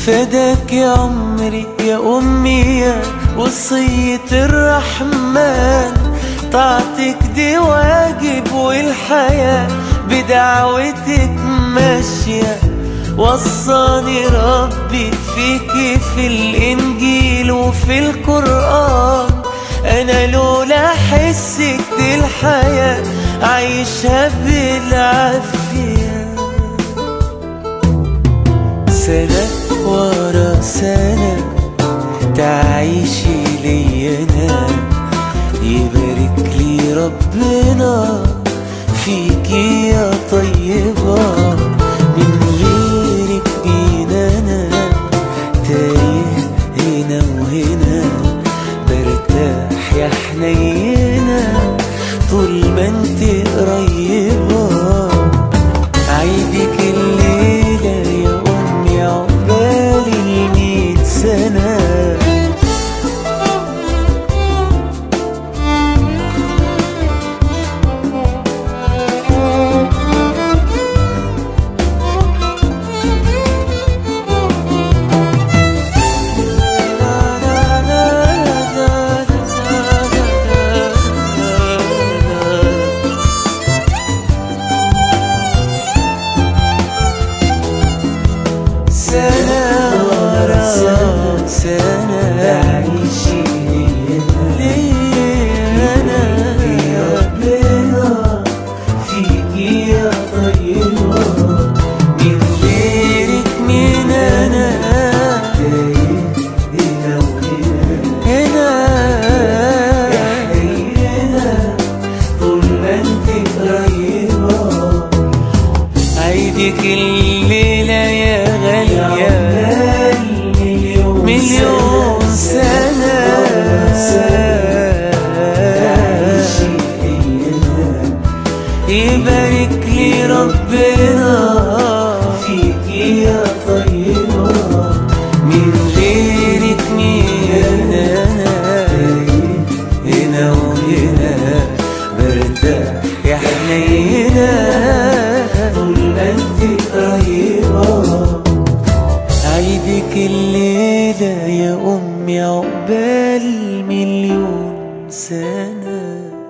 فداك يا عمري يا أمي يا وصية الرحمن، طاعتك دي واجب والحياة بدعوتك ماشية. وصاني ربي فيكي في الإنجيل وفي القرآن، أنا لولا حسك دي الحياة عايشها بالعافية. سنة ورا سنة تعيشي لي أنا، يبارك لي ربنا فيكي يا طيبة. من غيرك بينا أنا تايه هنا وهنا، برتاح يا حنينة طول ما انت قريبة. عيدك الليلة يا أمي عقبال 100 سنة. سنة ورا سنة تعيشي لي أنا، ربنا فيكي يا طيبة. من غيرك مين أنا تايه هنا وهنا، يا حنينة طول ما انت قريبة. عيدك الليلة يا غالية 1,000,000 سنة، يبارك لي ربنا فيكي يا طيبة. من غيرك مين أنا هنا وهنا، برتاح يا حنينة طول ما انت قريبة. عيدك الليلة يا أمي عقبال 1,000,000 سنة.